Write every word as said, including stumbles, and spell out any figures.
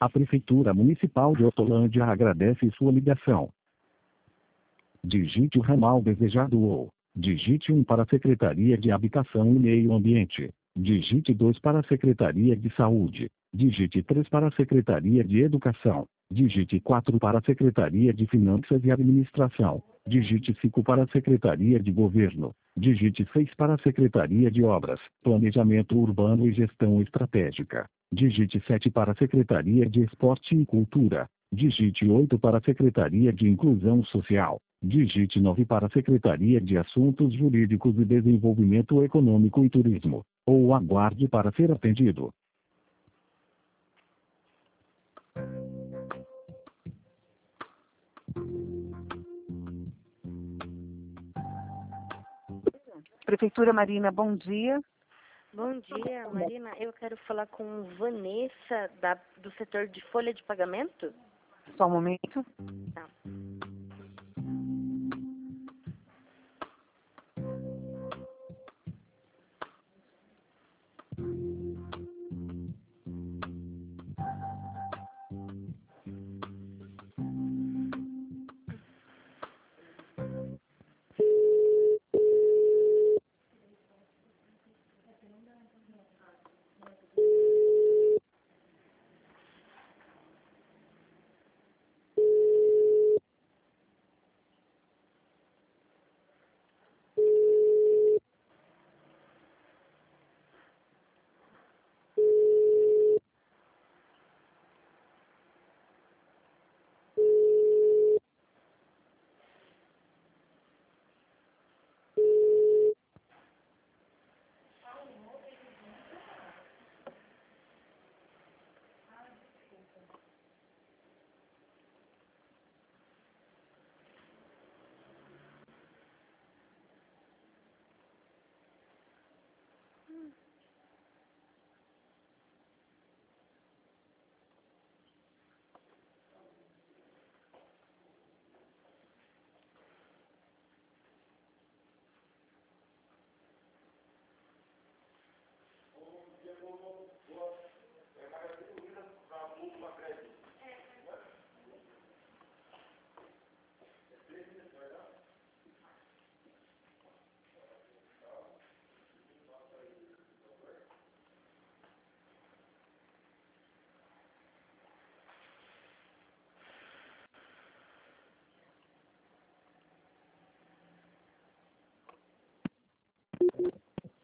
A Prefeitura Municipal de Hortolândia agradece sua ligação. Digite o ramal desejado ou digite um para a Secretaria de Habitação e Meio Ambiente. Digite dois para a Secretaria de Saúde. Digite três para a Secretaria de Educação. Digite quatro para a Secretaria de Finanças e Administração. Digite cinco para a Secretaria de Governo. Digite seis para a Secretaria de Obras, Planejamento Urbano e Gestão Estratégica. Digite sete para a Secretaria de Esporte e Cultura. Digite oito para a Secretaria de Inclusão Social. Digite nove para a Secretaria de Assuntos Jurídicos e Desenvolvimento Econômico e Turismo. Ou aguarde para ser atendido. Prefeitura Marina, bom dia. Bom dia, Marina. Eu quero falar com Vanessa, da, do setor de folha de pagamento. Só um momento. Tá.